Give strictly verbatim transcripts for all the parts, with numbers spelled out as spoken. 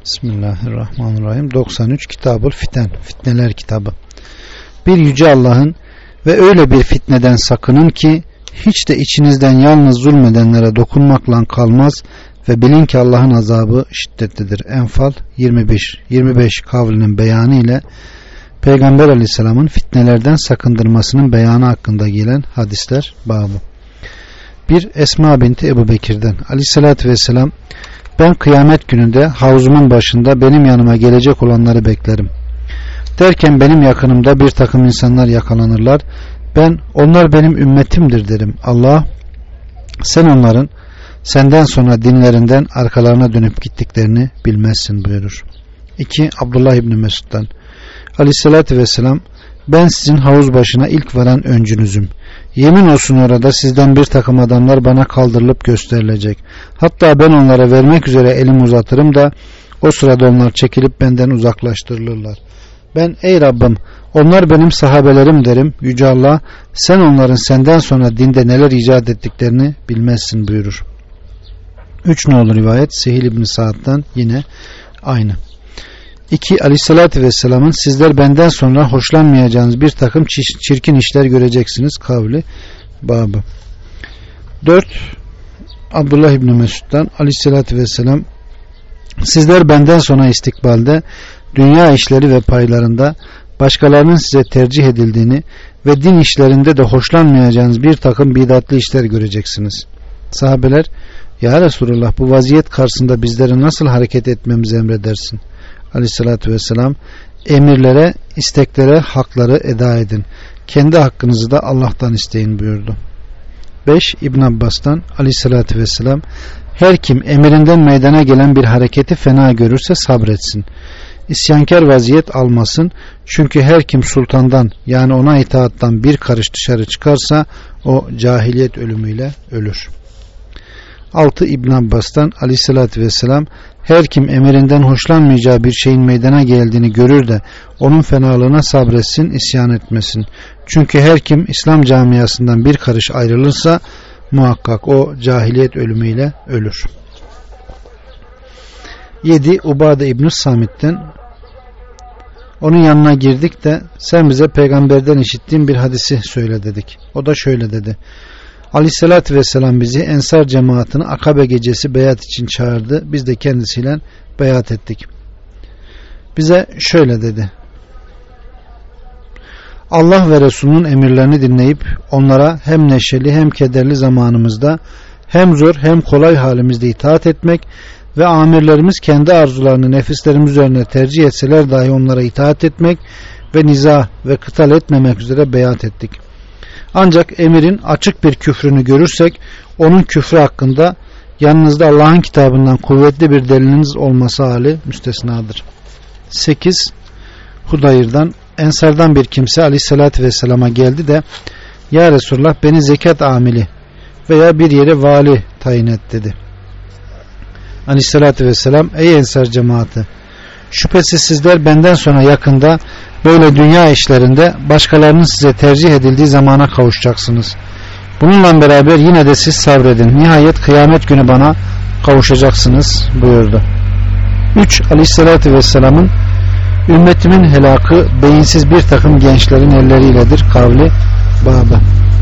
Bismillahirrahmanirrahim. doksan üç Kitabul Fiten, Fitneler kitabı. Bir yüce Allah'ın ve öyle bir fitneden sakının ki hiç de içinizden yalnız zulmedenlere dokunmakla kalmaz ve bilin ki Allah'ın azabı şiddetlidir. Enfal yirmi beş yirmi beş kavlinin beyanı ile Peygamber Aleyhisselam'ın fitnelerden sakındırmasının beyanı hakkında gelen hadisler babı. Bir Esma binti Ebu Bekir'den Aleyhisselatü Vesselam, ben kıyamet gününde havzumun başında benim yanıma gelecek olanları beklerim. Derken benim yakınımda bir takım insanlar yakalanırlar. Ben onlar benim ümmetimdir derim. Allah, sen onların senden sonra dinlerinden arkalarına dönüp gittiklerini bilmezsin buyurur. İki Abdullah İbni Mesud'dan Aleyhisselatü Vesselam, ben sizin havuz başına ilk varan öncünüzüm. Yemin olsun orada sizden bir takım adamlar bana kaldırılıp gösterilecek. Hatta ben onlara vermek üzere elimi uzatırım da o sırada onlar çekilip benden uzaklaştırılırlar. Ben ey Rabbim onlar benim sahabelerim derim. Yüce Allah, sen onların senden sonra dinde neler icat ettiklerini bilmezsin buyurur. Üç nolu rivayet Sehil İbni Sa'd'dan yine aynı. İki Aleyhisselatü Vesselam'ın sizler benden sonra hoşlanmayacağınız bir takım çirkin işler göreceksiniz kavli babı. Dört Abdullah İbni Mesud'dan Aleyhisselatü Vesselam, sizler benden sonra istikbalde dünya işleri ve paylarında başkalarının size tercih edildiğini ve din işlerinde de hoşlanmayacağınız bir takım bidatlı işler göreceksiniz. Sahabeler, ya Resulullah bu vaziyet karşısında bizlere nasıl hareket etmemizi emredersin? Aleyhissalatü vesselam, emirlere, isteklere hakları eda edin. Kendi hakkınızı da Allah'tan isteyin buyurdu. Beş İbn Abbas'tan Aleyhissalatü vesselam, her kim emirinden meydana gelen bir hareketi fena görürse sabretsin. İsyankar vaziyet almasın. Çünkü her kim sultandan yani ona itaattan bir karış dışarı çıkarsa o cahiliyet ölümüyle ölür. Altı İbn Abbas'tan Aleyhissalatü vesselam, her kim emirinden hoşlanmayacağı bir şeyin meydana geldiğini görür de onun fenalığına sabretsin, isyan etmesin. Çünkü her kim İslam camiasından bir karış ayrılırsa muhakkak o cahiliyet ölümüyle ölür. Yedi Ubade İbn-i Samit'ten, onun yanına girdik de sen bize peygamberden işittiğin bir hadisi söyle dedik. O da şöyle dedi. Aleyhissalatü vesselam bizi Ensar cemaatini Akabe gecesi beyat için çağırdı. Biz de kendisiyle beyat ettik. Bize şöyle dedi. Allah ve Resulünün emirlerini dinleyip onlara hem neşeli hem kederli zamanımızda hem zor hem kolay halimizde itaat etmek ve amirlerimiz kendi arzularını nefislerimiz üzerine tercih etseler dahi onlara itaat etmek ve niza ve kıtal etmemek üzere beyat ettik. Ancak emirin açık bir küfrünü görürsek onun küfrü hakkında yanınızda Allah'ın kitabından kuvvetli bir deliliniz olması hali müstesnadır. Sekiz Hudayr'dan Ensardan bir kimse Aleyhisselatü Vesselam'a geldi de ya Resulullah beni zekat amili veya bir yere vali tayin et dedi. Aleyhisselatü Vesselam, ey Ensar cemaati, şüphesiz sizler benden sonra yakında böyle dünya işlerinde başkalarının size tercih edildiği zamana kavuşacaksınız. Bununla beraber yine de siz sabredin. Nihayet kıyamet günü bana kavuşacaksınız buyurdu. Üç Aleyhisselatü Vesselam'ın ümmetimin helakı beyinsiz bir takım gençlerin elleriyledir kavli babı.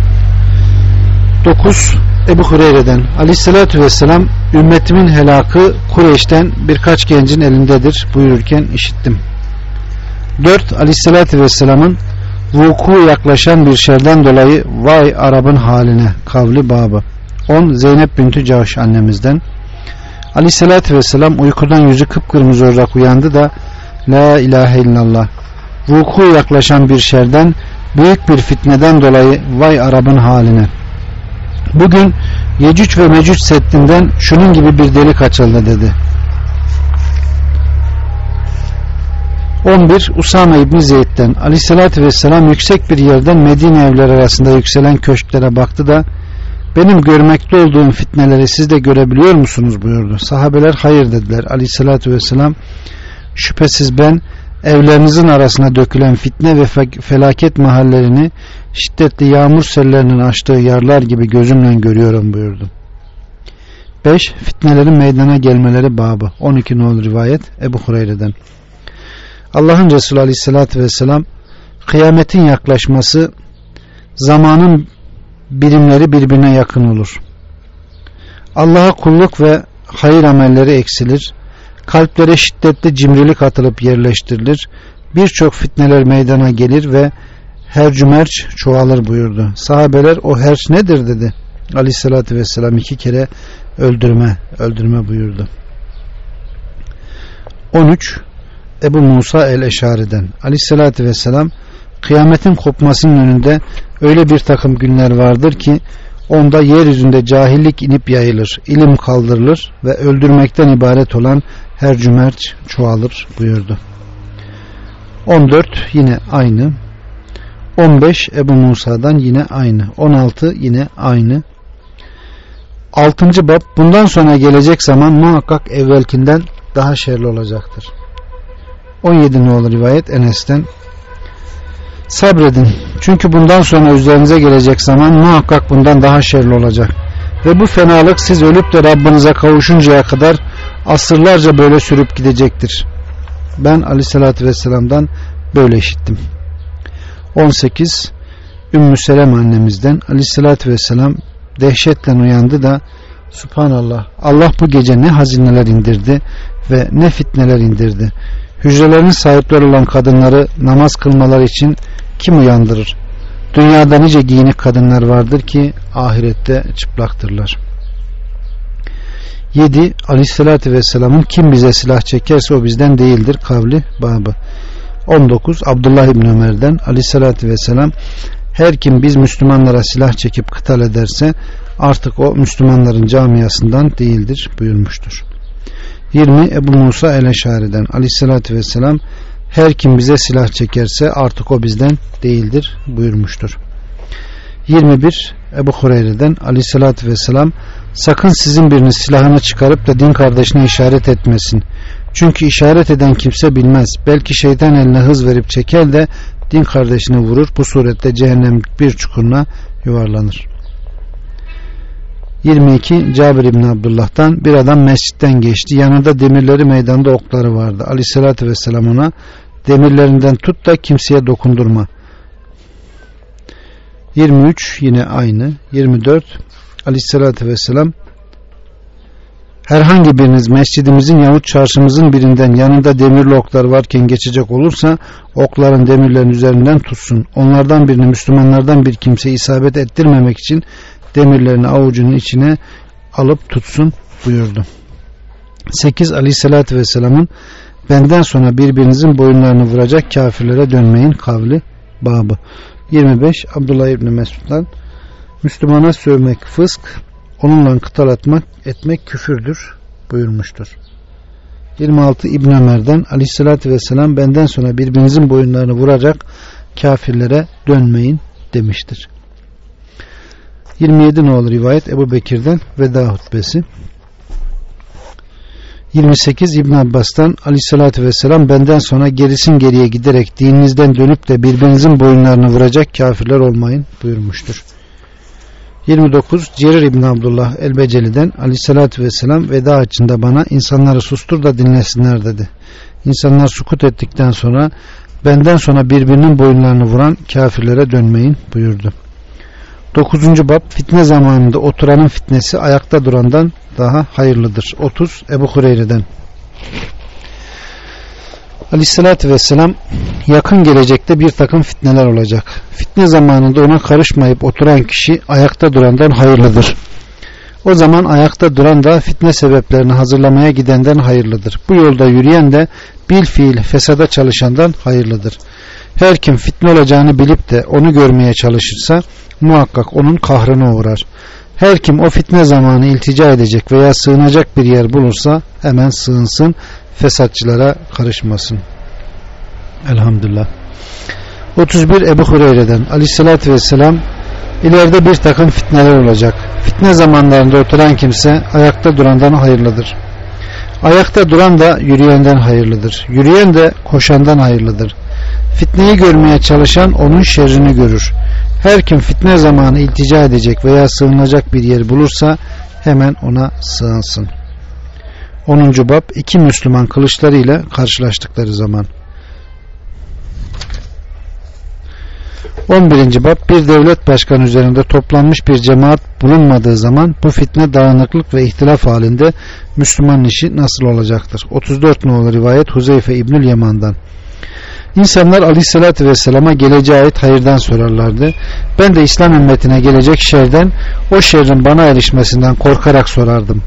Dokuz Ebu Hureyre'den Aleyhisselatü Vesselam, ümmetimin helakı Kureyş'ten birkaç gencin elindedir buyururken işittim. Dört Aleyhisselatü Vesselam'ın vuku yaklaşan bir şerden dolayı vay Arap'ın haline kavli babı. On Zeynep bintü Cahş annemizden Aleyhisselatü Vesselam uykudan yüzü kıpkırmızı olarak uyandı da la ilahe illallah, vuku yaklaşan bir şerden, büyük bir fitneden dolayı vay Arap'ın haline. Bugün Yecüc ve Mecüc seddinden şunun gibi bir delik açıldı dedi. on bir Usame İbni Zeyd'den Aleyhisselatü Vesselam yüksek bir yerden Medine evleri arasında yükselen köşklere baktı da benim görmekte olduğum fitneleri siz de görebiliyor musunuz buyurdu. Sahabeler hayır dediler. Aleyhisselatü Vesselam, şüphesiz ben evlerinizin arasına dökülen fitne ve felaket mahallerini şiddetli yağmur sellerinin açtığı yarlar gibi gözümle görüyorum buyurdu. beş. Fitnelerin meydana gelmeleri babı. on iki nolu rivayet Ebu Hureyre'den. Allah'ın Resulü Aleyhisselatü Vesselam, kıyametin yaklaşması, zamanın birimleri birbirine yakın olur. Allah'a kulluk ve hayır amelleri eksilir. Kalplere şiddetli cimrilik atılıp yerleştirilir. Birçok fitneler meydana gelir ve hercümerç çoğalır buyurdu. Sahabeler o herç nedir dedi. Aleyhissalatü vesselam iki kere öldürme, öldürme buyurdu. on üç. Ebu Musa el-Eşari'den. Aleyhissalatü vesselam, kıyametin kopmasının önünde öyle bir takım günler vardır ki onda yeryüzünde cahillik inip yayılır, ilim kaldırılır ve öldürmekten ibaret olan hercümerç çoğalır buyurdu. on dört. Yine aynı. on beş. Ebu Musa'dan yine aynı. on altı. Yine aynı. altıncı bab, bundan sonra gelecek zaman muhakkak evvelkinden daha şerli olacaktır. on yedi nolu rivayet Enes'ten. Sabredin, çünkü bundan sonra üzerinize gelecek zaman muhakkak bundan daha şerli olacak. Ve bu fenalık siz ölüp de Rabbinize kavuşuncaya kadar asırlarca böyle sürüp gidecektir. Ben Aleyhisselatü Vesselam'dan böyle işittim. on sekiz. Ümmü Selem annemizden. Aleyhisselatü Vesselam dehşetle uyandı da, Subhanallah, Allah bu gece ne hazineler indirdi ve ne fitneler indirdi. Hücrelerin sahipleri olan kadınları namaz kılmaları için kim uyandırır? Dünyada nice giyinik kadınlar vardır ki ahirette çıplaktırlar. yedi. Aleyhissalatü Vesselam'ın kim bize silah çekerse o bizden değildir kavli babı. on dokuz. Abdullah İbni Ömer'den. Aleyhissalatü Vesselam, her kim biz Müslümanlara silah çekip kıtal ederse artık o Müslümanların camiasından değildir buyurmuştur. yirmi. Ebu Musa el-Eşari'den. Aleyhissalatü Vesselam, her kim bize silah çekerse artık o bizden değildir buyurmuştur. yirmi bir. Ebu Hureyre'den. Aleyhissalatü Vesselam, sakın sizin biriniz silahını çıkarıp da din kardeşine işaret etmesin. Çünkü işaret eden kimse bilmez. Belki şeytan eline hız verip çeker de din kardeşini vurur. Bu surette cehennem bir çukuruna yuvarlanır. yirmi iki. Cabir İbni Abdullah'tan, bir adam mescitten geçti. Yanında demirleri, meydanda okları vardı. Aleyhissalatü Vesselam ona, demirlerinden tut da kimseye dokundurma. yirmi üç. Yine aynı. yirmi dört. Aleyhissalatü Vesselam, herhangi biriniz mescidimizin yahut çarşımızın birinden yanında demirli oklar varken geçecek olursa okların demirlerin üzerinden tutsun. Onlardan birini Müslümanlardan bir kimse isabet ettirmemek için demirlerini avucunun içine alıp tutsun buyurdu. sekiz. Aleyhissalatü Vesselam'ın, benden sonra birbirinizin boyunlarını vuracak kafirlere dönmeyin kavli babı. yirmi beş. Abdullah İbni Mesud'dan, Müslümana sövmek fısk, onunla kıtal etmek, etmek küfürdür buyurmuştur. yirmi altı. İbn Ömer'den. Aleyhissalatü Vesselam, benden sonra birbirinizin boyunlarını vuracak kafirlere dönmeyin demiştir. yirmi yedi nolu rivayet Ebu Bekir'den veda hutbesi. yirmi sekiz. İbn Abbas'tan. Aleyhissalatü Vesselam, benden sonra gerisin geriye giderek dininizden dönüp de birbirinizin boyunlarını vuracak kafirler olmayın buyurmuştur. yirmi dokuz. Cerir İbni Abdullah el-Beceli'den. Aleyhissalatü Vesselam, veda açında bana, insanları sustur da dinlesinler dedi. İnsanlar sukut ettikten sonra, benden sonra birbirinin boyunlarını vuran kafirlere dönmeyin buyurdu. dokuzuncu bab, fitne zamanında oturanın fitnesi ayakta durandan daha hayırlıdır. otuz. Ebu Hureyre'den. Aleyhissalatü Vesselam, yakın gelecekte bir takım fitneler olacak. Fitne zamanında ona karışmayıp oturan kişi ayakta durandan hayırlıdır. O zaman ayakta duran da fitne sebeplerini hazırlamaya gidenden hayırlıdır. Bu yolda yürüyen de bil fiil fesada çalışandan hayırlıdır. Her kim fitne olacağını bilip de onu görmeye çalışırsa muhakkak onun kahrına uğrar. Her kim o fitne zamanı iltica edecek veya sığınacak bir yer bulursa hemen sığınsın, fesatçılara karışmasın. Elhamdülillah. otuz bir. Ebu Hureyre'den. Aleyhissalatü Vesselam, ileride bir takım fitneler olacak. Fitne zamanlarında oturan kimse ayakta durandan hayırlıdır. Ayakta duran da yürüyenden hayırlıdır. Yürüyen de koşandan hayırlıdır. Fitneyi görmeye çalışan onun şerrini görür. Her kim fitne zamanı iltica edecek veya sığınacak bir yer bulursa hemen ona sığınsın. onuncu bab iki Müslüman kılıçlarıyla karşılaştıkları zaman. on birinci bab bir devlet başkanı üzerinde toplanmış bir cemaat bulunmadığı zaman bu fitne, dağınıklık ve ihtilaf halinde Müslümanın işi nasıl olacaktır? otuz dört nolu rivayet Huzeyfe İbnül Yaman'dan. İnsanlar Aleyhisselatü Vesselam'a geleceğe ait hayırdan sorarlardı. Ben de İslam ümmetine gelecek şerden, o şerrin bana erişmesinden korkarak sorardım.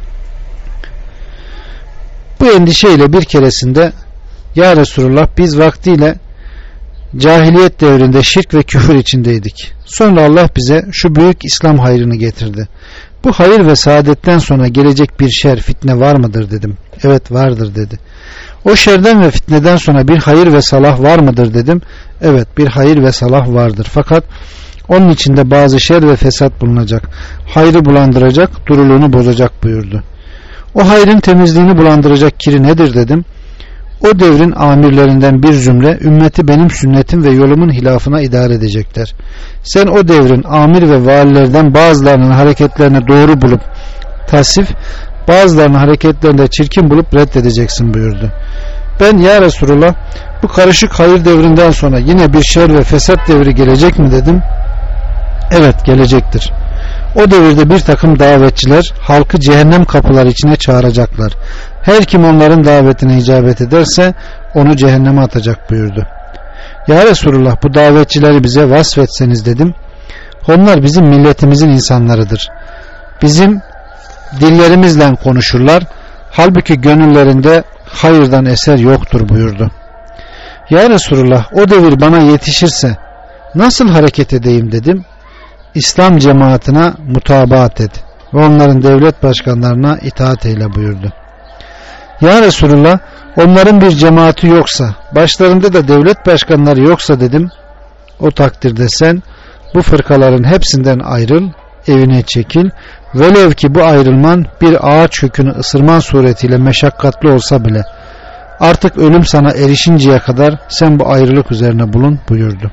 Bu endişeyle bir keresinde Ya Resulullah, biz vaktiyle cahiliyet devrinde şirk ve küfür içindeydik. Sonra Allah bize şu büyük İslam hayrını getirdi. Bu hayır ve saadetten sonra gelecek bir şer, fitne var mıdır dedim. Evet, vardır dedi. O şerden ve fitneden sonra bir hayır ve salah var mıdır dedim. Evet, bir hayır ve salah vardır. Fakat onun içinde bazı şer ve fesat bulunacak. Hayrı bulandıracak, duruluğunu bozacak buyurdu. O hayrın temizliğini bulandıracak kiri nedir dedim. O devrin amirlerinden bir cümle ümmeti benim sünnetim ve yolumun hilafına idare edecekler. Sen o devrin amir ve valilerden bazılarının hareketlerini doğru bulup tasvip, bazılarının hareketlerini de çirkin bulup reddedeceksin buyurdu. Ben Ya Resulullah, bu karışık hayır devrinden sonra yine bir şer ve fesat devri gelecek mi dedim. Evet, gelecektir. O devirde bir takım davetçiler halkı cehennem kapıları içine çağıracaklar. Her kim onların davetine icabet ederse onu cehenneme atacak buyurdu. Ya Resulullah, bu davetçileri bize vasfetseniz dedim. Onlar bizim milletimizin insanlarıdır. Bizim dillerimizle konuşurlar. Halbuki gönüllerinde hayırdan eser yoktur buyurdu. Ya Resulullah, o devir bana yetişirse nasıl hareket edeyim dedim. İslam cemaatine mutabaat et ve onların devlet başkanlarına itaat eyle buyurdu. Ya Resulullah, onların bir cemaati yoksa, başlarında da devlet başkanları yoksa dedim. O takdirde sen bu fırkaların hepsinden ayrıl, evine çekil. Velev ki bu ayrılman bir ağaç kökünü ısırman suretiyle meşakkatli olsa bile artık ölüm sana erişinceye kadar sen bu ayrılık üzerine bulun buyurdu.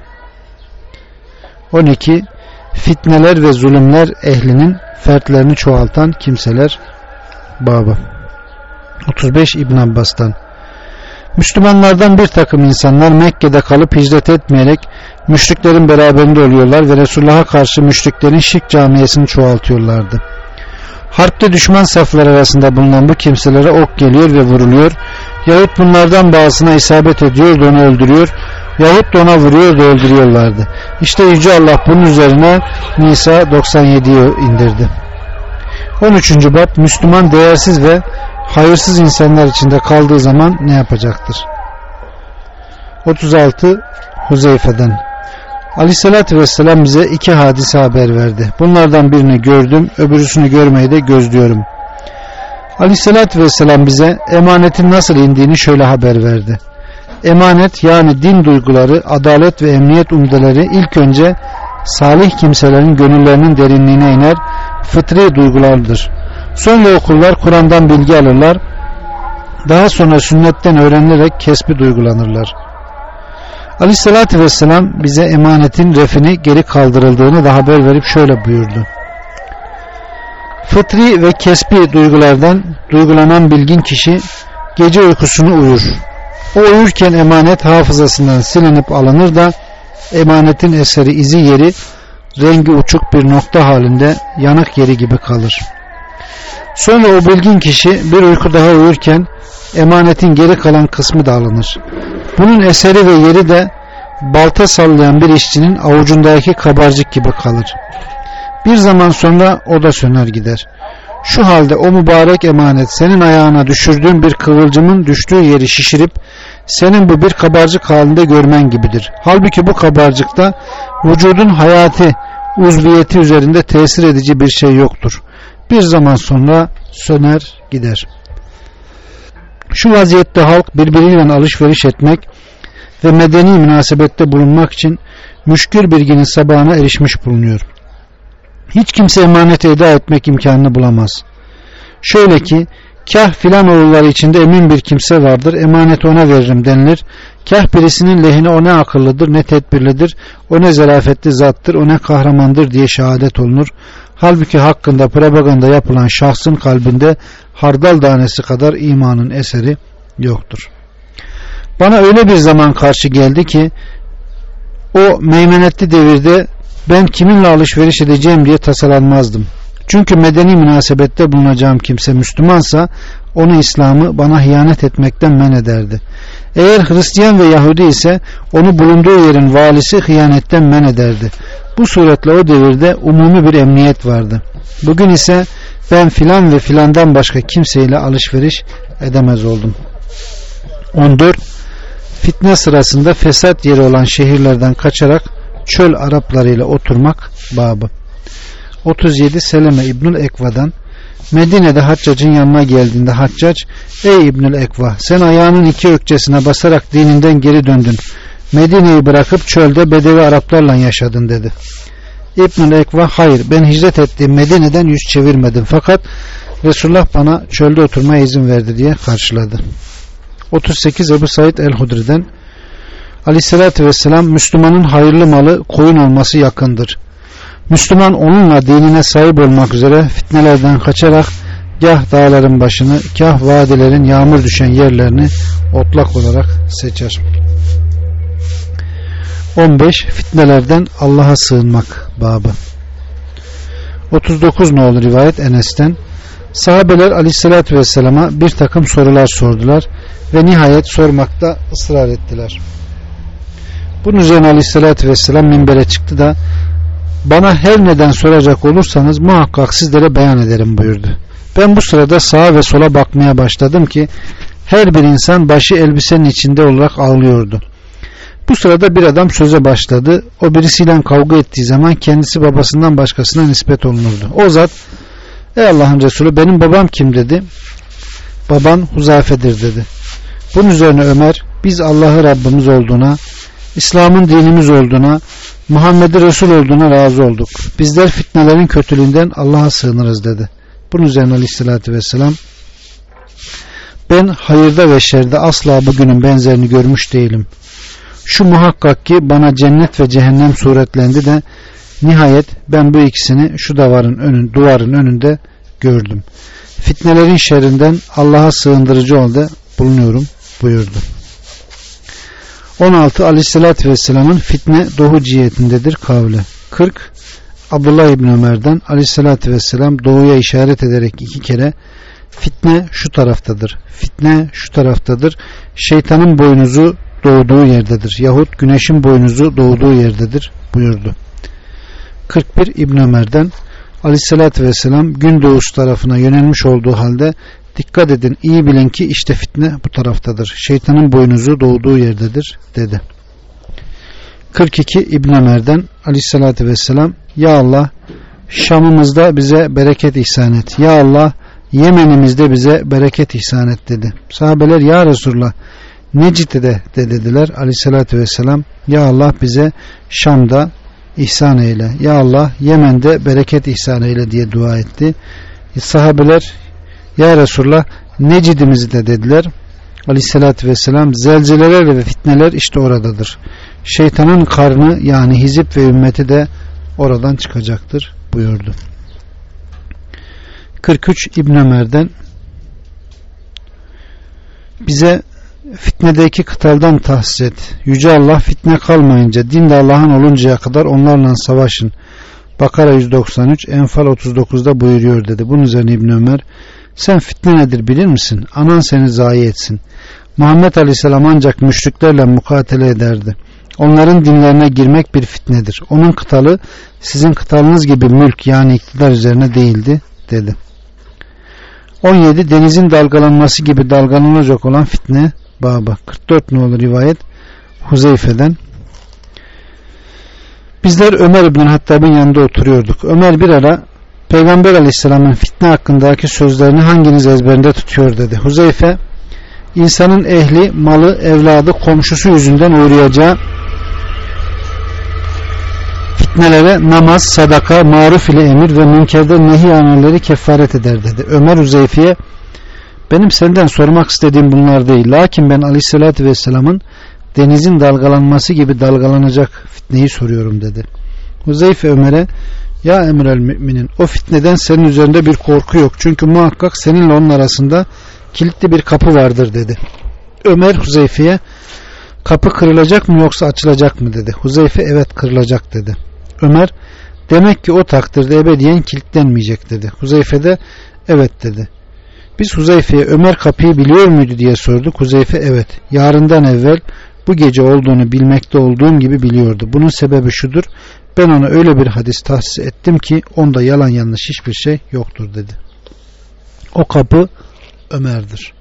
on iki Fitneler ve zulümler ehlinin fertlerini çoğaltan kimseler babı. otuz beş İbn Abbas'tan. Müslümanlardan bir takım insanlar Mekke'de kalıp hicret etmeyerek müşriklerin beraberinde oluyorlar ve Resulullah'a karşı müşriklerin şirk camiyesini çoğaltıyorlardı. Harpte düşman safları arasında bulunan bu kimselere ok geliyor ve vuruluyor. Yahut bunlardan bazısına isabet ediyor da onu öldürüyor. Yahut da ona vuruyor da öldürüyorlardı. İşte Yüce Allah bunun üzerine Nisa doksan yediyi indirdi. on üçüncü bab Müslüman değersiz ve hayırsız insanlar içinde kaldığı zaman ne yapacaktır? otuz altı Huzeyfe'den. Aleyhissalatü vesselam bize iki hadise haber verdi. Bunlardan birini gördüm, öbürüsünü görmeyi de gözlüyorum. Aleyhissalatü vesselam bize emanetin nasıl indiğini şöyle haber verdi. Emanet, yani din duyguları, adalet ve emniyet umdeleri ilk önce salih kimselerin gönüllerinin derinliğine iner, fıtri duygulardır. Sonra okullar Kur'an'dan bilgi alırlar. Daha sonra sünnetten öğrenilerek kesbi duygulanırlar. Aleyhissalatü vesselam bize emanetin refini geri kaldırıldığını da haber verip şöyle buyurdu. Fıtri ve kesbi duygulardan duygulanan bilgin kişi gece uykusunu uyur. O uyurken emanet hafızasından silinip alınır da emanetin eseri, izi, yeri rengi uçuk bir nokta halinde yanık yeri gibi kalır. Sonra o bilgin kişi bir uyku daha uyurken emanetin geri kalan kısmı da alınır. Bunun eseri ve yeri de balta sallayan bir işçinin avucundaki kabarcık gibi kalır. Bir zaman sonra o da söner gider. Şu halde o mübarek emanet senin ayağına düşürdüğün bir kıvılcımın düştüğü yeri şişirip senin bu bir kabarcık halinde görmen gibidir. Halbuki bu kabarcıkta vücudun hayati uzviyeti üzerinde tesir edici bir şey yoktur. Bir zaman sonra söner gider. Şu vaziyette halk birbiriyle alışveriş etmek ve medeni münasebette bulunmak için müşkül bir günün sabahına erişmiş bulunuyor. Hiç kimse emaneti eda etmek imkanını bulamaz. Şöyle ki, kah filan oğulları içinde emin bir kimse vardır, emaneti ona veririm denilir. Kah birisinin lehine o ne akıllıdır, ne tedbirlidir, o ne zarafetli zattır, o ne kahramandır diye şehadet olunur. Halbuki hakkında propaganda yapılan şahsın kalbinde hardal tanesi kadar imanın eseri yoktur. Bana öyle bir zaman karşı geldi ki o meymenetli devirde ben kiminle alışveriş edeceğim diye tasalanmazdım. Çünkü medeni münasebette bulunacağım kimse Müslümansa onu İslam'ı bana hıyanet etmekten men ederdi. Eğer Hristiyan ve Yahudi ise onu bulunduğu yerin valisi hıyanetten men ederdi. Bu suretle o devirde umumi bir emniyet vardı. Bugün ise ben filan ve filandan başka kimseyle alışveriş edemez oldum. on dört. Fitne sırasında fesat yeri olan şehirlerden kaçarak çöl Araplarıyla oturmak babı. otuz yedi. Seleme İbnül Ekva'dan Medine'de Haccac'ın yanına geldiğinde Haccac, ey İbnül Ekva, sen ayağının iki ökçesine basarak dininden geri döndün. Medine'yi bırakıp çölde Bedevi Araplarla yaşadın dedi. İbnül Ekva, hayır, ben hicret ettiğim Medine'den yüz çevirmedim fakat Resulullah bana çölde oturmaya izin verdi diye karşıladı. otuz sekiz. Ebu Said el-Hudri'den Aleyhisselatü Vesselam, Müslümanın hayırlı malı koyun olması yakındır. Müslüman onunla dinine sahip olmak üzere fitnelerden kaçarak gah dağların başını, gah vadilerin yağmur düşen yerlerini otlak olarak seçer. on beş. Fitnelerden Allah'a sığınmak babı. otuz dokuz nolu rivayet Enes'ten, sahabeler Aleyhisselatü Vesselam'a bir takım sorular sordular ve nihayet sormakta ısrar ettiler. Bunun üzerine Aleyhisselatü Vesselam minbere çıktı da, bana her neden soracak olursanız muhakkak sizlere beyan ederim buyurdu. Ben bu sırada sağa ve sola bakmaya başladım ki her bir insan başı elbisenin içinde olarak ağlıyordu. Bu sırada bir adam söze başladı. O birisiyle kavga ettiği zaman kendisi babasından başkasına nispet olunurdu. O zat, ey Allah'ın Resulü, benim babam kim dedi. Baban Huzafe'dir dedi. Bunun üzerine Ömer, biz Allah'ı Rabbimiz olduğuna, İslam'ın dinimiz olduğuna, Muhammed'i Resul olduğuna razı olduk. Bizler fitnelerin kötülüğünden Allah'a sığınırız dedi. Bunun üzerine Aleyhisselatü Vesselam, ben hayırda ve şerde asla bugünün benzerini görmüş değilim. Şu muhakkak ki bana cennet ve cehennem suretlendi de nihayet ben bu ikisini şu duvarın, önün, duvarın önünde gördüm. Fitnelerin şerrinden Allah'a sığındırıcı oldu bulunuyorum buyurdu. on altı. Aleyhissalatü Vesselam'ın fitne doğu cihetindedir kavli. kırk. Abdullah İbni Ömer'den Aleyhissalatü Vesselam doğuya işaret ederek iki kere fitne şu taraftadır, fitne şu taraftadır, şeytanın boynuzu doğduğu yerdedir yahut güneşin boynuzu doğduğu yerdedir buyurdu. kırk bir. İbni Ömer'den Aleyhissalatü Vesselam gün doğusu tarafına yönelmiş olduğu halde dikkat edin, iyi bilin ki işte fitne bu taraftadır, şeytanın boynuzu doğduğu yerdedir dedi. kırk iki. İbn Ömer'den Aleyhissalatü Vesselam, ya Allah Şam'ımızda bize bereket ihsan et, ya Allah Yemen'imizde bize bereket ihsan et dedi. Sahabeler, ya Resulullah Necit'te de dediler. Aleyhissalatü Vesselam, ya Allah bize Şam'da ihsan eyle, ya Allah Yemen'de bereket ihsan eyle diye dua etti. Sahabeler, ya Resulullah Necid'imizi de dediler. Aleyhissalatü Vesselam, zelzeleler ve fitneler işte oradadır. Şeytanın karnı yani hizip ve ümmeti de oradan çıkacaktır buyurdu. kırk üç. İbn Ömer'den bize fitnedeki kıtaldan tahsis et. Yüce Allah fitne kalmayınca, din de Allah'ın oluncaya kadar onlarla savaşın. Bakara yüz doksan üç, Enfal otuz dokuzda buyuruyor dedi. Bunun üzerine İbn Ömer, sen fitne nedir bilir misin? Anan seni zayi etsin. Muhammed Aleyhisselam ancak müşriklerle mukatele ederdi. Onların dinlerine girmek bir fitnedir. Onun kıtalı sizin kıtalınız gibi mülk yani iktidar üzerine değildi dedi. on yedi. Denizin dalgalanması gibi dalgalanacak olan fitne babı. kırk dört nolu rivayet Huzeyfe'den. Bizler Ömer İbn Hattab'ın yanında oturuyorduk. Ömer bir ara Peygamber Aleyhisselam'ın fitne hakkındaki sözlerini hanginiz ezberinde tutuyor dedi. Huzeyfe, insanın ehli, malı, evladı, komşusu yüzünden uğrayacağı fitnelere namaz, sadaka, maruf ile emir ve münkerden nehi amelleri kefaret eder dedi. Ömer Huzeyfe'ye, benim senden sormak istediğim bunlar değil. Lakin ben Aleyhisselatü Vesselam'ın denizin dalgalanması gibi dalgalanacak fitneyi soruyorum dedi. Huzeyfe Ömer'e, Ya emrel müminin, o fitneden senin üzerinde bir korku yok. Çünkü muhakkak seninle onun arasında kilitli bir kapı vardır dedi. Ömer Huzeyfe'ye kapı kırılacak mı yoksa açılacak mı dedi. Huzeyfe evet kırılacak dedi. Ömer demek ki o takdirde ebediyen kilitlenmeyecek dedi. Huzeyfe de evet dedi. Biz Huzeyfe'ye Ömer kapıyı biliyor muydu diye sorduk. Huzeyfe evet, yarından evvel bu gece olduğunu bilmekte olduğum gibi biliyordu. Bunun sebebi şudur: ben ona öyle bir hadis tahsis ettim ki onda yalan yanlış hiçbir şey yoktur dedi. O kapı Ömer'dir.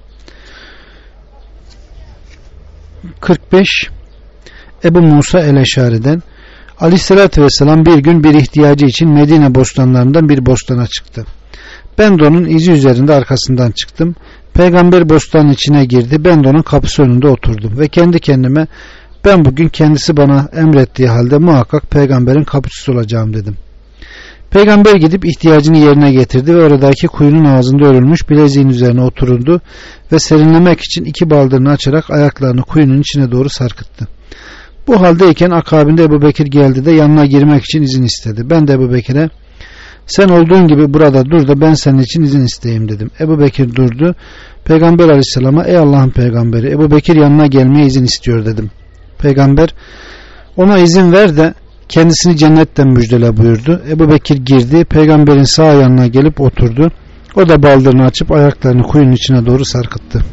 kırk beş Ebu Musa el-Eşari'den Aleyhisselatü Vesselam bir gün bir ihtiyacı için Medine bostanlarından bir bostana çıktı. Ben de onun izi üzerinde arkasından çıktım. Peygamber bostanın içine girdi. Ben de onun kapısı önünde oturdum ve kendi kendime ben bugün kendisi bana emrettiği halde muhakkak peygamberin kapıcısı olacağım dedim. Peygamber gidip ihtiyacını yerine getirdi ve oradaki kuyunun ağzında örülmüş bileziğin üzerine oturdu ve serinlemek için iki baldırını açarak ayaklarını kuyunun içine doğru sarkıttı. Bu haldeyken akabinde Ebu Bekir geldi de yanına girmek için izin istedi. Ben de Ebu Bekir'e sen olduğun gibi burada dur da ben senin için izin isteyeyim dedim. Ebu Bekir durdu. Peygamber Aleyhisselam'a ey Allah'ın peygamberi, Ebu Bekir yanına gelmeye izin istiyor dedim. Peygamber ona izin ver de kendisini cennetten müjdele buyurdu. Ebu Bekir girdi. Peygamberin sağ yanına gelip oturdu. O da baldırını açıp ayaklarını kuyunun içine doğru sarkıttı.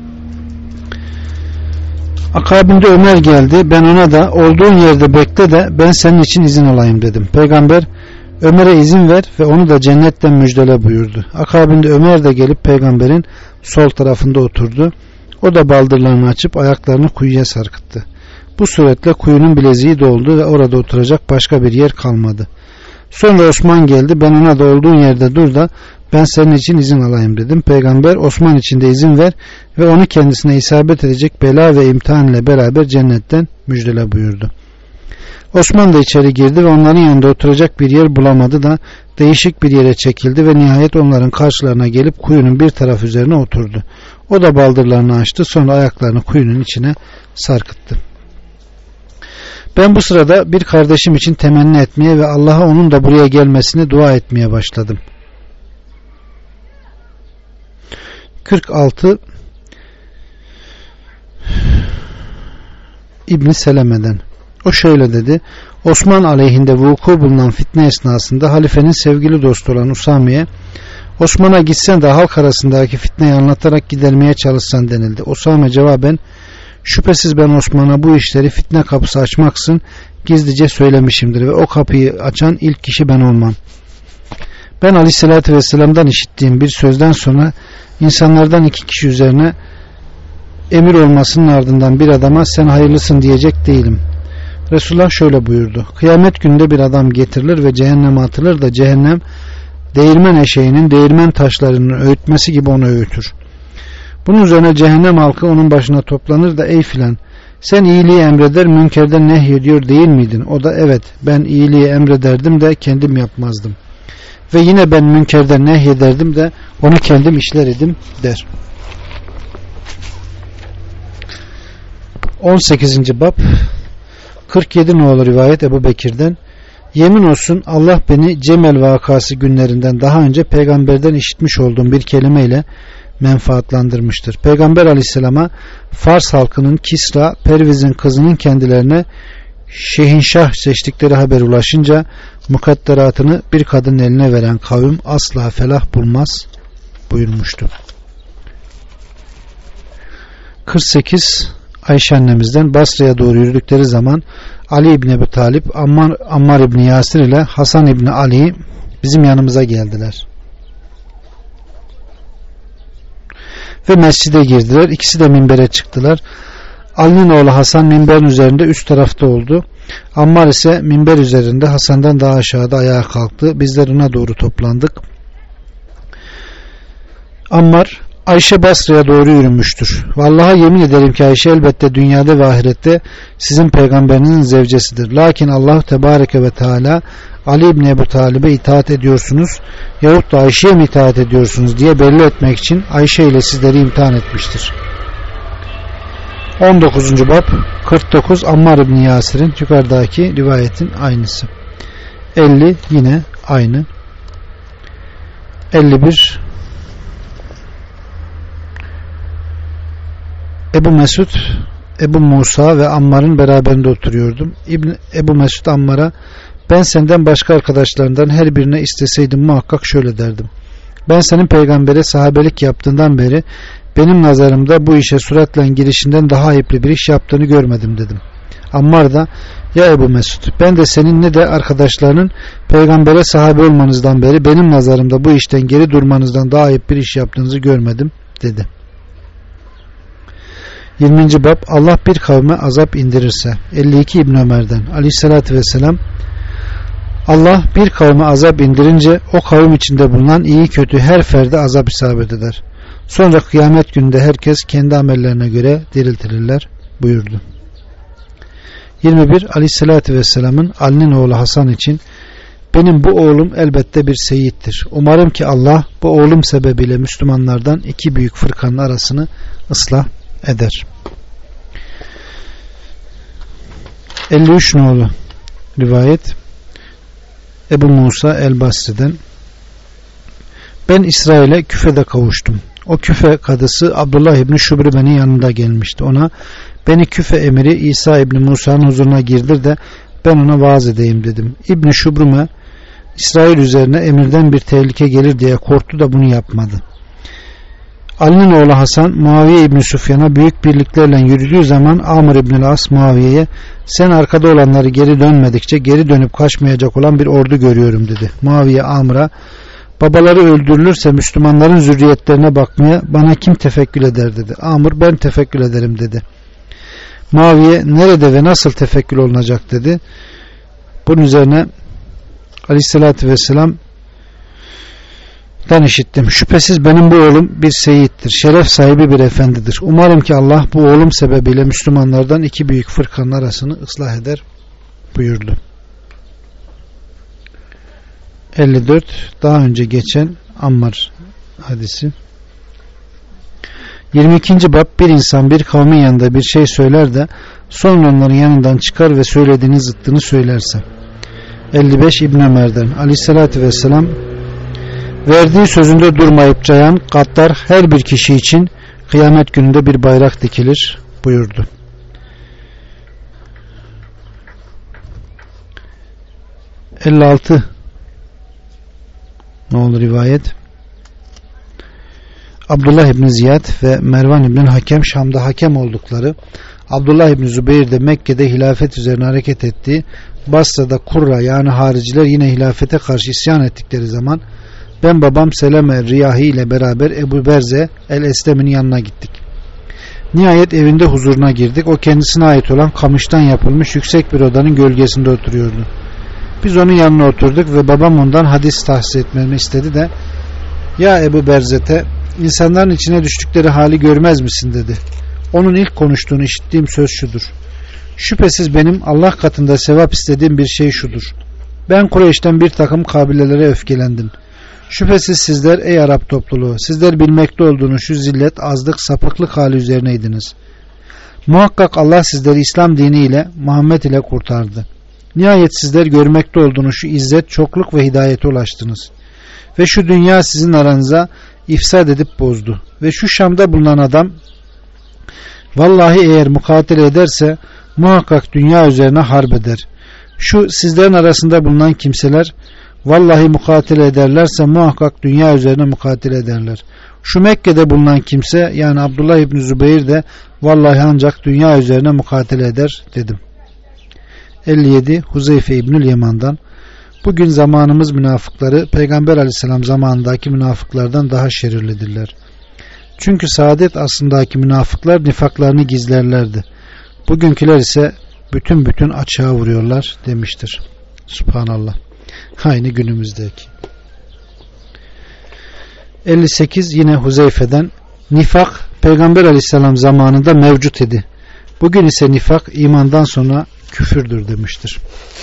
Akabinde Ömer geldi. Ben ona da olduğun yerde bekle de ben senin için izin olayım dedim. Peygamber Ömer'e izin ver ve onu da cennetten müjdele buyurdu. Akabinde Ömer de gelip peygamberin sol tarafında oturdu. O da baldırlarını açıp ayaklarını kuyuya sarkıttı. Bu suretle kuyunun bileziği doldu ve orada oturacak başka bir yer kalmadı. Sonra Osman geldi. Ben ona da olduğun yerde dur da ben senin için izin alayım dedim. Peygamber Osman için de izin ver ve onu kendisine isabet edecek bela ve imtihan ile beraber cennetten müjdele buyurdu. Osman da içeri girdi ve onların yanında oturacak bir yer bulamadı da değişik bir yere çekildi ve nihayet onların karşılarına gelip kuyunun bir tarafı üzerine oturdu. O da baldırlarını açtı, sonra ayaklarını kuyunun içine sarkıttı. Ben bu sırada bir kardeşim için temenni etmeye ve Allah'a onun da buraya gelmesini dua etmeye başladım. kırk altı İbn Seleme'den. O şöyle dedi: Osman aleyhinde vuku bulunan fitne esnasında halifenin sevgili dostu olan Usame'ye Osman'a gitsen de halk arasındaki fitneyi anlatarak gidermeye çalışsan denildi. Usame cevaben şüphesiz ben Osman'a bu işleri fitne kapısı açmaksın gizlice söylemişimdir ve o kapıyı açan ilk kişi ben olmam. Ben Aleyhisselatü Vesselam'dan işittiğim bir sözden sonra insanlardan iki kişi üzerine emir olmasının ardından bir adama sen hayırlısın diyecek değilim. Resulullah şöyle buyurdu: kıyamet gününde bir adam getirilir ve cehenneme atılır da cehennem değirmen eşeğinin değirmen taşlarının öğütmesi gibi onu öğütür. Bunun üzerine cehennem halkı onun başına toplanır da ey filan sen iyiliği emreder münkerden nehyediyor değil miydin? O da evet ben iyiliği emrederdim de kendim yapmazdım. Ve yine ben münkerden nehyederdim de onu kendim işler idim der. on sekizinci bab kırk yedi nolu rivayet Ebu Bekir'den yemin olsun Allah beni Cemel vakası günlerinden daha önce peygamberden işitmiş olduğum bir kelimeyle menfaatlandırmıştır. Peygamber aleyhisselama Fars halkının Kisra, Perviz'in kızının kendilerine şehinşah seçtikleri haber ulaşınca mukadderatını bir kadının eline veren kavim asla felah bulmaz buyurmuştu. kırk sekiz Ayşe annemizden Basra'ya doğru yürüdükleri zaman Ali İbni Ebu Talip, Ammar, Ammar İbni Yasir ile Hasan İbni Ali bizim yanımıza geldiler. Ve mescide girdiler. İkisi de minbere çıktılar. Ali'nin oğlu Hasan minberin üzerinde üst tarafta oldu. Ammar ise minber üzerinde Hasan'dan daha aşağıda ayağa kalktı. Bizler ona doğru toplandık. Ammar Ayşe Basra'ya doğru yürümüştür. Vallahi yemin ederim ki Ayşe elbette dünyada ve ahirette sizin peygamberinizin zevcesidir. Lakin Allah Tebareke ve Teala Ali İbni Ebu Talib'e itaat ediyorsunuz yahut da Ayşe'ye mi itaat ediyorsunuz diye belli etmek için Ayşe ile sizleri imtihan etmiştir. on dokuzuncu bab kırk dokuz Ammar İbni Yasir'in yukarıdaki rivayetin aynısı. elli yine aynı. elli bir Ebu Mesud, Ebu Musa ve Ammar'ın beraberinde oturuyordum. İbn Ebu Mesud Ammar'a, ben senden başka arkadaşlarından her birine isteseydim muhakkak şöyle derdim: ben senin peygambere sahabelik yaptığından beri benim nazarımda bu işe suratla girişinden daha ayıplı bir iş yaptığını görmedim dedim. Ammar da, ya Ebu Mesud, ben de senin ne de arkadaşlarının peygambere sahabe olmanızdan beri benim nazarımda bu işten geri durmanızdan daha ayıp bir iş yaptığınızı görmedim dedi. yirminci bab Allah bir kavme azap indirirse. elli iki İbn Ömer'den Aleyhisselatü Vesselam, Allah bir kavme azap indirince o kavim içinde bulunan iyi kötü her ferde azap isabet eder. Sonra kıyamet gününde herkes kendi amellerine göre diriltilirler buyurdu. yirmi bir Aleyhisselatü Vesselam'ın Ali'nin oğlu Hasan için, benim bu oğlum elbette bir seyittir. Umarım ki Allah bu oğlum sebebiyle Müslümanlardan iki büyük fırkanın arasını ıslah eder. elli üç nolu rivayet Ebu Musa el-Basri'den, ben İsrail'e Küfe'de kavuştum. O Küfe kadısı Abdullah İbni Şubribe'nin yanında gelmişti. Ona, beni Küfe emiri İsa İbni Musa'nın huzuruna girdir de ben ona vaaz edeyim dedim. İbni Şubrime, İsrail üzerine emirden bir tehlike gelir diye korktu da bunu yapmadı. Ali'nin oğlu Hasan, Muaviye İbni Süfyan'a büyük birliklerle yürüdüğü zaman Amr İbni As Muaviye'ye, sen arkada olanları geri dönmedikçe geri dönüp kaçmayacak olan bir ordu görüyorum dedi. Muaviye Amr'a, babaları öldürülürse Müslümanların zürriyetlerine bakmaya bana kim tefekkül eder dedi. Amr, ben tefekkül ederim dedi. Muaviye, nerede ve nasıl tefekkül olunacak dedi. Bunun üzerine Aleyhisselatü Vesselam dan işittim. Şüphesiz benim bu oğlum bir seyittir. Şeref sahibi bir efendidir. Umarım ki Allah bu oğlum sebebiyle Müslümanlardan iki büyük fırkanın arasını ıslah eder buyurdu. elli dört Daha önce geçen Ammar hadisi. yirmi ikinci bab bir insan bir kavmin yanında bir şey söyler de sonra onların yanından çıkar ve söylediğinin zıttını söylerse. elli beş İbn Ömer'den Aleyhisselatü Vesselam, verdiği sözünde durmayıp cayan gaddar her bir kişi için kıyamet gününde bir bayrak dikilir buyurdu. elli altı Ne olur rivayet? Abdullah İbni Ziyad ve Mervan İbni Hakem Şam'da hakem oldukları, Abdullah İbni Zübeyir de Mekke'de hilafet üzerine hareket ettiği, Basra'da Kurra yani hariciler yine hilafete karşı isyan ettikleri zaman ben babam Seleme Riyahi ile beraber Ebu Berze el-Eslem'in yanına gittik. Nihayet evinde huzuruna girdik. O kendisine ait olan kamıştan yapılmış yüksek bir odanın gölgesinde oturuyordu. Biz onun yanına oturduk ve babam ondan hadis tahsis etmemi istedi de, ya Ebu Berze'te, insanların içine düştükleri hali görmez misin dedi. Onun ilk konuştuğunu işittiğim söz şudur: şüphesiz benim Allah katında sevap istediğim bir şey şudur: ben Kureyş'ten bir takım kabilelere öfkelendim. Şüphesiz sizler ey Arap topluluğu, sizler bilmekte olduğunuz şu zillet, azlık, sapıklık hali üzerineydiniz. Muhakkak Allah sizleri İslam diniyle, Muhammed ile kurtardı. Nihayet sizler görmekte olduğunuz şu izzet, çokluk ve hidayete ulaştınız. Ve şu dünya sizin aranıza ifsad edip bozdu. Ve şu Şam'da bulunan adam, vallahi eğer mukatele ederse muhakkak dünya üzerine harp eder. Şu sizlerin arasında bulunan kimseler, vallahi mukatele ederlerse muhakkak dünya üzerine mukatele ederler. Şu Mekke'de bulunan kimse yani Abdullah İbni Zübeyir de vallahi ancak dünya üzerine mukatele eder dedim. elli yedi Huzeyfe İbnül Yaman'dan, bugün zamanımız münafıkları Peygamber Aleyhisselam zamanındaki münafıklardan daha şerirlidirler. Çünkü saadet aslındaki münafıklar nifaklarını gizlerlerdi. Bugünküler ise bütün bütün açığa vuruyorlar demiştir. Subhanallah. Aynı günümüzdeki. elli sekiz Yine Huzeyfe'den, nifak Peygamber Aleyhisselam zamanında mevcut idi. Bugün ise nifak imandan sonra küfürdür demiştir.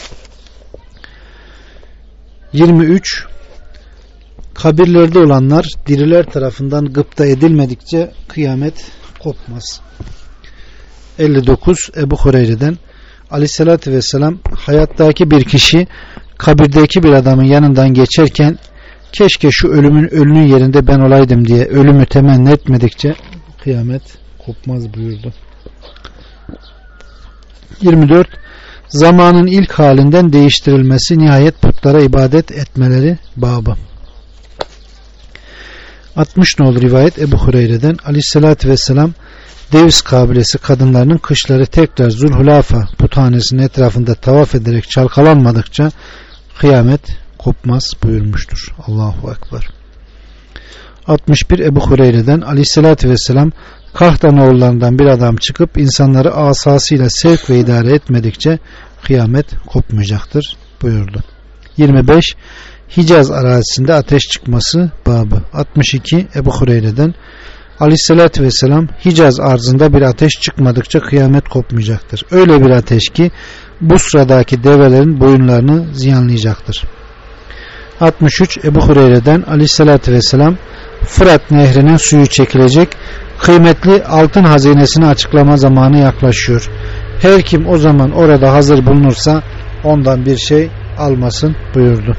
yirmi üç Kabirlerde olanlar diriler tarafından gıpta edilmedikçe kıyamet kopmaz. elli dokuz Ebu Hureyre'den Aleyhisselatü Vesselam, hayattaki bir kişi kabirdeki bir adamın yanından geçerken keşke şu ölümün ölünün yerinde ben olaydım diye ölümü temenni etmedikçe kıyamet kopmaz buyurdu. yirmi dört. Zamanın ilk halinden değiştirilmesi, nihayet putlara ibadet etmeleri babı. altmış nolu rivayet Ebu Hureyre'den Aleyhisselatü Vesselam Devs kabilesi kadınlarının kışları tekrar Zulhulafa puthanesinin etrafında tavaf ederek çalkalanmadıkça kıyamet kopmaz buyurmuştur. Allahu Ekber. altmış bir Ebu Hureyre'den Aleyhisselatü Vesselam Kahtan oğullarından bir adam çıkıp insanları asasıyla sevk ve idare etmedikçe kıyamet kopmayacaktır buyurdu. yirmi beş Hicaz arazisinde ateş çıkması babı. altmış iki Ebu Hureyre'den Aleyhisselatü Vesselam Hicaz arzında bir ateş çıkmadıkça kıyamet kopmayacaktır. Öyle bir ateş ki bu sıradaki develerin boyunlarını ziyanlayacaktır. altmış üç Ebu Hureyre'den Aleyhisselatü Vesselam Fırat nehrinin suyu çekilecek, kıymetli altın hazinesini açıklama zamanı yaklaşıyor. Her kim o zaman orada hazır bulunursa ondan bir şey almasın buyurdu.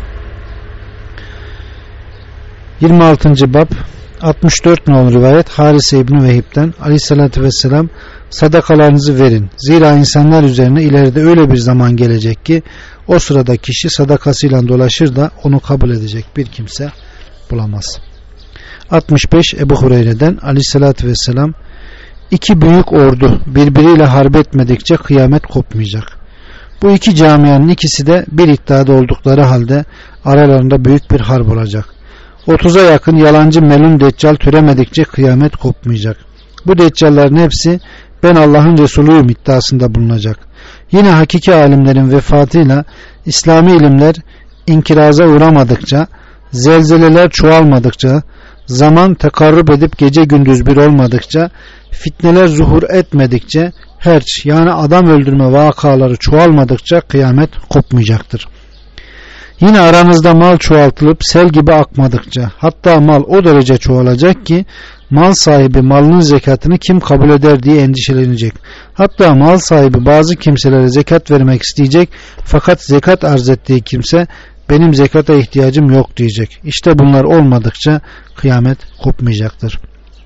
yirmi altıncı bab altmış dört nolu rivayet Harise İbni Vehib'den Aleyhisselatü Vesselam sadakalarınızı verin. Zira insanlar üzerine ileride öyle bir zaman gelecek ki o sırada kişi sadakasıyla dolaşır da onu kabul edecek bir kimse bulamaz. altmış beş Ebu Hureyre'den Aleyhisselatü Vesselam iki büyük ordu birbiriyle harp etmedikçe kıyamet kopmayacak. Bu iki camianın ikisi de bir iddiada oldukları halde aralarında büyük bir harp olacak. otuza yakın yalancı melun deccal türemedikçe kıyamet kopmayacak. Bu deccallerin hepsi ben Allah'ın Resulüyüm iddiasında bulunacak. Yine hakiki alimlerin vefatıyla İslami ilimler inkiraza uğramadıkça, zelzeleler çoğalmadıkça, zaman tekarrub edip gece gündüz bir olmadıkça, fitneler zuhur etmedikçe, herç yani adam öldürme vakaları çoğalmadıkça kıyamet kopmayacaktır. Yine aranızda mal çoğaltılıp sel gibi akmadıkça, hatta mal o derece çoğalacak ki mal sahibi malının zekatını kim kabul eder diye endişelenecek. Hatta mal sahibi bazı kimselere zekat vermek isteyecek, fakat zekat arz ettiği kimse benim zekata ihtiyacım yok diyecek. İşte bunlar olmadıkça kıyamet kopmayacaktır.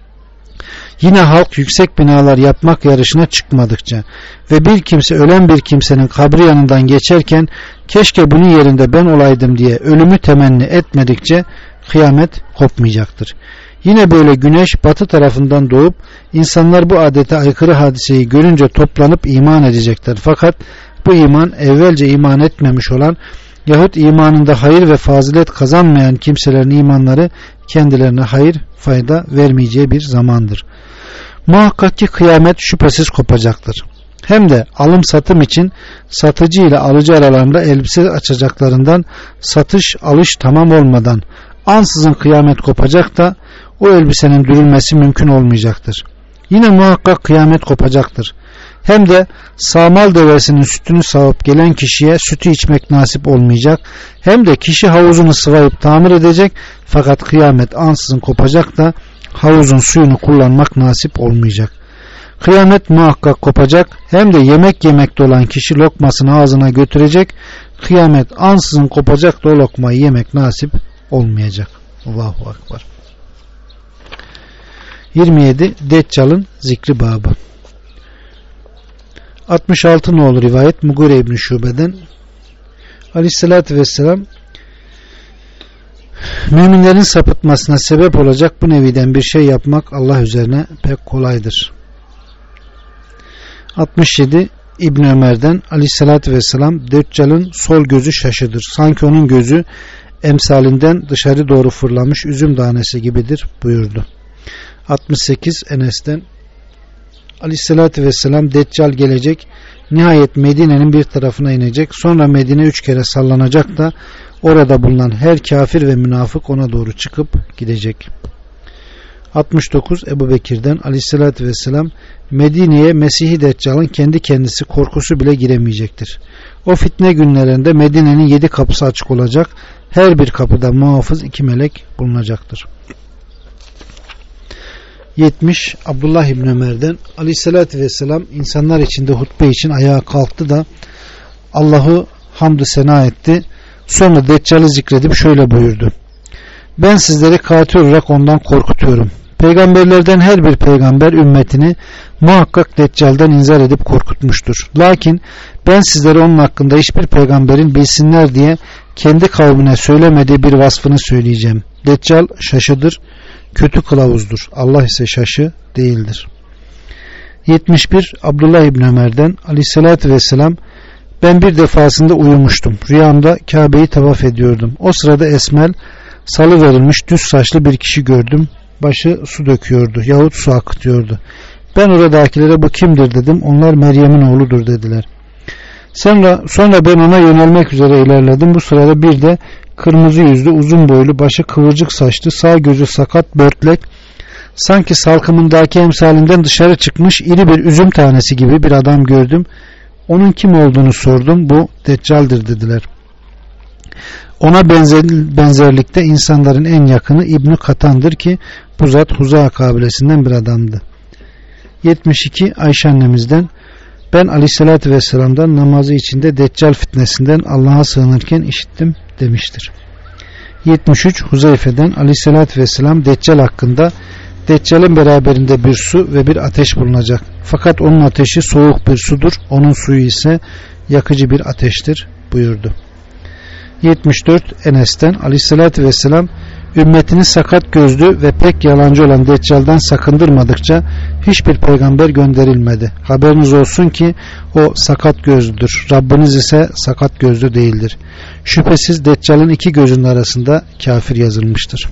Yine halk yüksek binalar yapmak yarışına çıkmadıkça ve bir kimse ölen bir kimsenin kabri yanından geçerken keşke bunun yerinde ben olaydım diye ölümü temenni etmedikçe kıyamet kopmayacaktır. Yine böyle güneş batı tarafından doğup insanlar bu adete aykırı hadiseyi görünce toplanıp iman edecekler. Fakat bu iman evvelce iman etmemiş olan yahut imanında hayır ve fazilet kazanmayan kimselerin imanları kendilerine hayır fayda vermeyeceği bir zamandır. Muhakkak ki kıyamet şüphesiz kopacaktır. Hem de alım satım için satıcı ile alıcı aralarında elbise açacaklarından satış alış tamam olmadan ansızın kıyamet kopacak da o elbisenin dürülmesi mümkün olmayacaktır. Yine muhakkak kıyamet kopacaktır. Hem de sağmal devesinin sütünü sağıp gelen kişiye sütü içmek nasip olmayacak. Hem de kişi havuzunu sıvayıp tamir edecek, fakat kıyamet ansızın kopacak da havuzun suyunu kullanmak nasip olmayacak. Kıyamet muhakkak kopacak. Hem de yemek yemekte olan kişi lokmasını ağzına götürecek. Kıyamet ansızın kopacak da o lokmayı yemek nasip olmayacak. Allahu Ekber. yirmi yedi Deccal'ın zikri babı. altmış altı nolu rivayet Mugire İbni Şube'den Aleyhisselatü Vesselam müminlerin sapıtmasına sebep olacak bu neviden bir şey yapmak Allah üzerine pek kolaydır. altmış yedi İbn Ömer'den Aleyhisselatü Vesselam Deccal'ın sol gözü şaşıdır. Sanki onun gözü emsalinden dışarı doğru fırlamış üzüm tanesi gibidir buyurdu. altmış sekiz Enes'ten Aleyhisselatü Vesselam Deccal gelecek, nihayet Medine'nin bir tarafına inecek, sonra Medine üç kere sallanacak da orada bulunan her kafir ve münafık ona doğru çıkıp gidecek. altmış dokuz Ebu Bekir'den Aleyhisselatü Vesselam Medine'ye Mesih-i Deccal'ın kendi kendisi korkusu bile giremeyecektir. O fitne günlerinde Medine'nin yedi kapısı açık olacak, her bir kapıda muhafız iki melek bulunacaktır. yetmiş Abdullah İbni Ömer'den Aleyhisselatü Vesselam insanlar içinde hutbe için ayağa kalktı da Allah'ı hamdü sena etti. Sonra Deccal'ı zikredip şöyle buyurdu: ben sizleri katil olarak ondan korkutuyorum. Peygamberlerden her bir peygamber ümmetini muhakkak Deccal'dan inzar edip korkutmuştur. Lakin ben sizlere onun hakkında hiçbir peygamberin bilsinler diye kendi kavmine söylemediği bir vasfını söyleyeceğim. Deccal şaşıdır, kötü kılavuzdur. Allah ise şaşı değildir. yetmiş bir Abdullah İbni Ömer'den Aleyhisselatü Vesselam: ben bir defasında uyumuştum. Rüyamda Kabe'yi tavaf ediyordum. O sırada esmer, salı verilmiş düz saçlı bir kişi gördüm. Başı su döküyordu yahut su akıtıyordu. Ben oradakilere bu kimdir dedim. Onlar Meryem'in oğludur dediler. Sonra, sonra ben ona yönelmek üzere ilerledim. Bu sırada bir de kırmızı yüzlü, uzun boylu, başı kıvırcık saçlı, sağ gözü sakat, börtlek, sanki salkımındaki emsalinden dışarı çıkmış iri bir üzüm tanesi gibi bir adam gördüm. Onun kim olduğunu sordum. Bu Deccal'dir dediler. Ona benzer, benzerlikte insanların en yakını İbn-i Katan'dır ki bu zat Huza kabilesinden bir adamdı. yetmiş iki Ayşe annemizden: ben Aleyhisselatü Vesselam'dan namazı içinde Deccal fitnesinden Allah'a sığınırken işittim demiştir. yetmiş üç Huzeyfe'den Aleyhisselatü Vesselam Deccal hakkında: Deccal'in beraberinde bir su ve bir ateş bulunacak. Fakat onun ateşi soğuk bir sudur, onun suyu ise yakıcı bir ateştir buyurdu. yetmiş dört Enes'ten Aleyhisselatü Vesselam: ümmetini sakat gözlü ve pek yalancı olan Deccal'dan sakındırmadıkça hiçbir peygamber gönderilmedi. Haberiniz olsun ki o sakat gözlüdür. Rabbiniz ise sakat gözlü değildir. Şüphesiz Deccal'in iki gözünün arasında kafir yazılmıştır.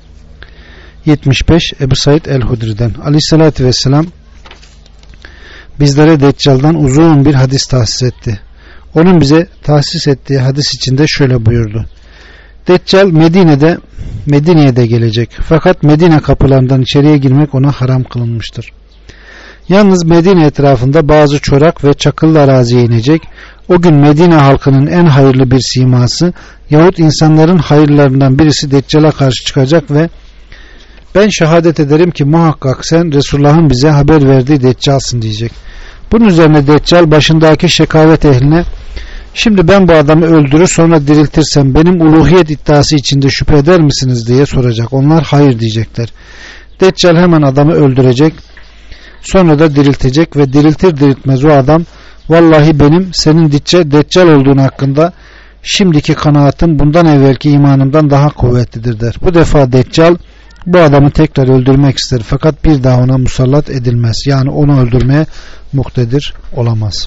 yetmiş beş Ebu Said el-Hudri'den Aleyhisselatü Vesselam bizlere Deccal'dan uzun bir hadis tahsis etti. Onun bize tahsis ettiği hadis içinde şöyle buyurdu: Deccal Medine'de Medine'ye de gelecek. Fakat Medine kapılarından içeriye girmek ona haram kılınmıştır. Yalnız Medine etrafında bazı çorak ve çakıllı araziye inecek. O gün Medine halkının en hayırlı bir siması yahut insanların hayırlarından birisi Deccal'a karşı çıkacak ve ben şehadet ederim ki muhakkak sen Resulullah'ın bize haber verdiği Deccal'sın diyecek. Bunun üzerine Deccal başındaki şekavet ehline: şimdi ben bu adamı öldürür sonra diriltirsem benim uluhiyet iddiası içinde şüphe eder misiniz diye soracak. Onlar hayır diyecekler. Deccal hemen adamı öldürecek, sonra da diriltecek ve diriltir diriltmez o adam: vallahi benim senin Deccal olduğun hakkında şimdiki kanaatim bundan evvelki imanımdan daha kuvvetlidir der. Bu defa Deccal bu adamı tekrar öldürmek ister fakat bir daha ona musallat edilmez. Yani onu öldürmeye muktedir olamaz.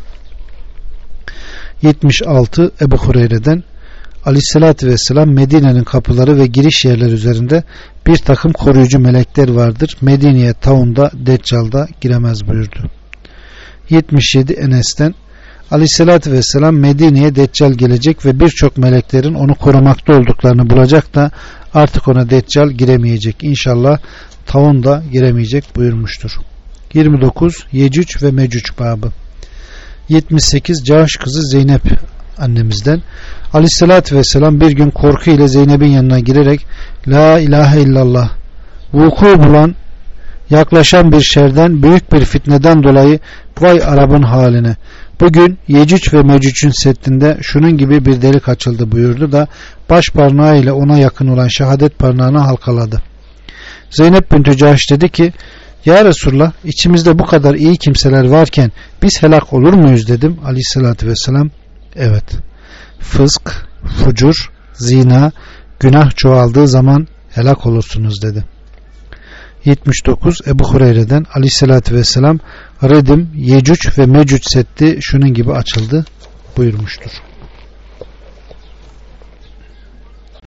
yetmiş altı Ebu Hureyre'den Aleyhisselatü Vesselam Medine'nin kapıları ve giriş yerleri üzerinde bir takım koruyucu melekler vardır. Medine'ye taunda Deccal'da giremez buyurdu. yetmiş yedi Enes'ten Aleyhisselatü Vesselam Medine'ye Deccal gelecek ve birçok meleklerin onu korumakta olduklarını bulacak da artık ona Deccal giremeyecek. İnşallah taunda giremeyecek buyurmuştur. yirmi dokuz Yecüc ve Mecüc babı. yetmiş sekiz Cahş kızı Zeynep annemizden Aleyhisselatü Vesselam bir gün korku ile Zeynep'in yanına girerek La ilahe illallah, vuku bulan yaklaşan bir şerden, büyük bir fitneden dolayı vay Arap'ın haline, bugün Yecüc ve Mecüc'ün settinde şunun gibi bir delik açıldı buyurdu da baş parmağı ile ona yakın olan şehadet parmağını halkaladı. Zeynep bint Cahş dedi ki: Ya Resulullah, içimizde bu kadar iyi kimseler varken biz helak olur muyuz dedim. Aleyhissalatü vesselam: evet, fısk, fucur, zina, günah çoğaldığı zaman helak olursunuz dedi. yetmiş dokuz Ebu Hureyre'den Aleyhissalatü vesselam: Redim, Yecüc ve Mecüc setti şunun gibi açıldı buyurmuştur.